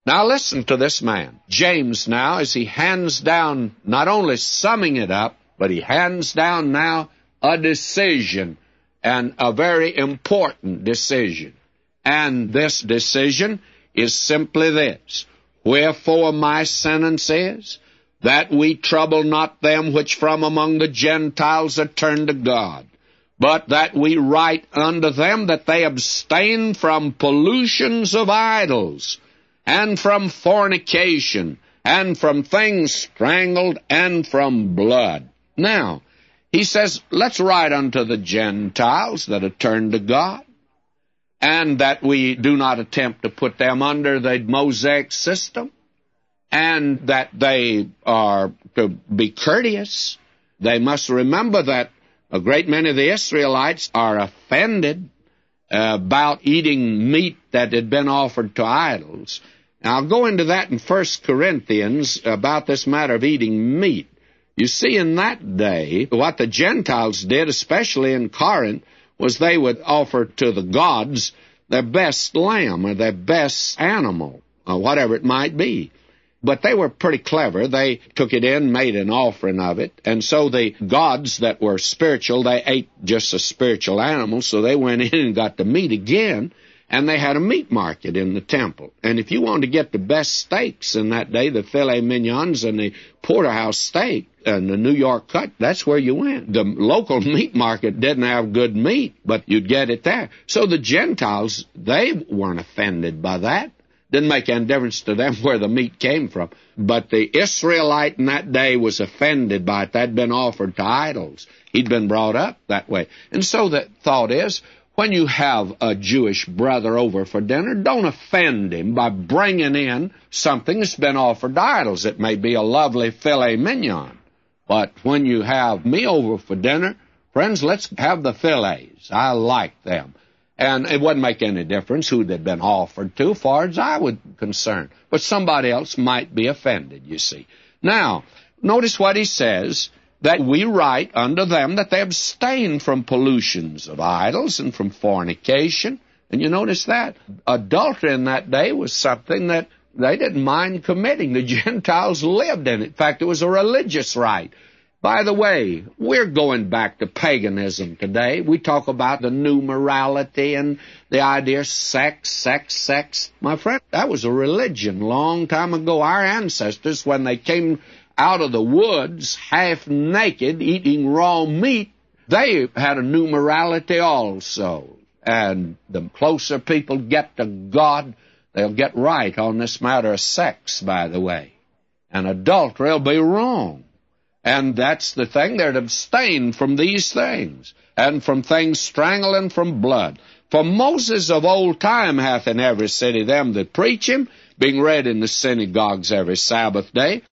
Now listen to this man, James, now, as he hands down, not only summing it up, but he hands down now a decision, and a very important decision. And this decision is simply this: Wherefore my sentence is, that we trouble not them which from among the Gentiles are turned to God, but that we write unto them that they abstain from pollutions of idols, and from fornication, and from things strangled, and from blood. Now, he says, let's write unto the Gentiles that are turned to God, and that we do not attempt to put them under the Mosaic system, and that they are to be courteous. They must remember that a great many of the Israelites are offended about eating meat that had been offered to idols. Now, I'll go into that in 1 Corinthians about this matter of eating meat. You see, in that day, what the Gentiles did, especially in Corinth, was they would offer to the gods their best lamb or their best animal, or whatever it might be. But they were pretty clever. They took it in, made an offering of it, and so the gods that were spiritual, they ate just a spiritual animal, so they went in and got the meat again, and they had a meat market in the temple. And if you wanted to get the best steaks in that day, the filet mignons and the porterhouse steak and the New York cut, that's where you went. The local meat market didn't have good meat, but you'd get it there. So the Gentiles, they weren't offended by that. Didn't make any difference to them where the meat came from. But the Israelite in that day was offended by it. That'd been offered to idols. He'd been brought up that way. And so the thought is, when you have a Jewish brother over for dinner, don't offend him by bringing in something that's been offered to idols. It may be a lovely filet mignon, but when you have me over for dinner, friends, let's have the fillets. I like them. And it wouldn't make any difference who they'd been offered to, as far as I was concerned. But somebody else might be offended, you see. Now, notice what he says, that we write unto them that they abstain from pollutions of idols and from fornication. And you notice that adultery in that day was something that they didn't mind committing. The Gentiles lived in it. In fact, it was a religious rite. By the way, we're going back to paganism today. We talk about the new morality and the idea of sex. My friend, that was a religion long time ago. Our ancestors, when they came out of the woods, half naked, eating raw meat, they had a new morality also. And the closer people get to God, they'll get right on this matter of sex, by the way. And adultery will be wrong. And that's the thing, they're to abstain from these things, and from things strangled, and from blood. For Moses of old time hath in every city them that preach him, being read in the synagogues every Sabbath day.